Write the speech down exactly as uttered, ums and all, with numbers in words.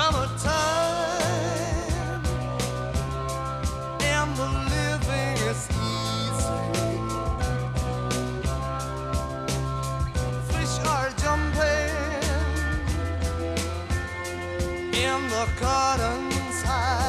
summertime, and the living is easy. Fish are jumping in the cotton side.